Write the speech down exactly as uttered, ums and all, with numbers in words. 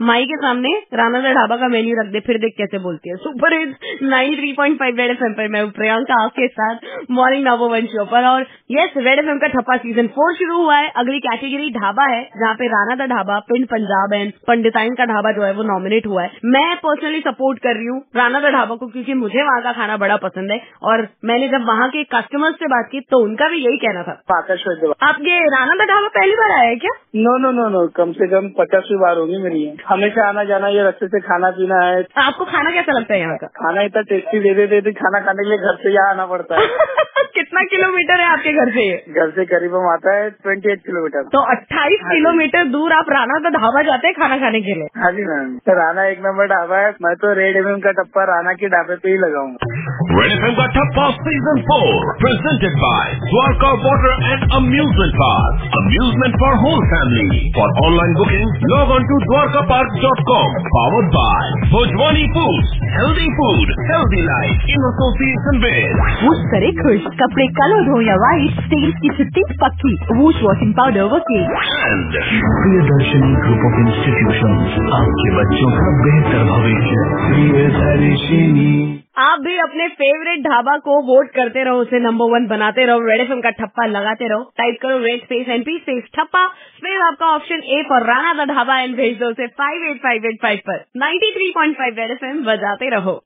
माई के सामने राणा दा ढाबा का मेन्यू रख दे, फिर देख कैसे बोलती है। Super hits ninety three point five red FM पर मैं प्रियंका आपके साथ मॉर्निंग नंबर वन शो पर। और यस, रेड एफएम का ठप्पा सीजन फोर शुरू हुआ है। अगली कैटेगरी ढाबा है, जहाँ पे राणा दा ढाबा, पिंड पंजाब एंड पंडिताइन का ढाबा जो है वो नॉमिनेट हुआ है। मैं पर्सनली सपोर्ट कर रही हूँ राणा दा ढाबा को, क्योंकि मुझे वहाँ का खाना बड़ा पसंद है। और मैंने जब वहाँ के कस्टमर्स से बात की तो उनका भी यही कहना था। आपके राणा दा ढाबा पहली बार आया है क्या? नो नो नो नो कम से कम पचासवीं बार होगी मेरी। हमेशा आना जाना, ये रस्ते से खाना पीना है। आपको खाना कैसा लगता है यहाँ का? खाना इतना टेस्टी दे देते थे, खाना खाने के लिए घर से यहाँ आना पड़ता है। कितना किलोमीटर है आपके घर से? घर से करीब हम आता है ट्वेंटी एट किलोमीटर। तो अट्ठाईस किलोमीटर दूर आप राणा का ढाबा जाते हैं खाना खाने के लिए? हाँ जी मैम, राणा एक नंबर ढाबा है। मैं तो रेड एफएम का टप्पा राणा के ढाबे पे ही लगाऊंगा। रेड एफएम का टप्पा season four presented by Dwarka water and amusement park, amusement for whole family. For online booking log on to Dwarka park dot com. Powered by Bhojwani food, healthy food, healthy life in association with Woosh करे खुश, कपड़े colour हो या white, stage की छुट्टी पक्की, woosh washing powder working. And Priyadarshini group of institutions, आपके बच्चों का बेहतर भविष्य। प्रियदर्शनी। आप भी अपने फेवरेट ढाबा को वोट करते रहो, उसे नंबर वन बनाते रहो, रेड एफएम का ठप्पा लगाते रहो। टाइप करो रेड स्पेस एनपी स्पेस ठप्पा, स्पेस आपका option A for Rana da Dhaba and भेज दो उसे five eight five eight five पर। Ninety three point five red FM बजाते रहो।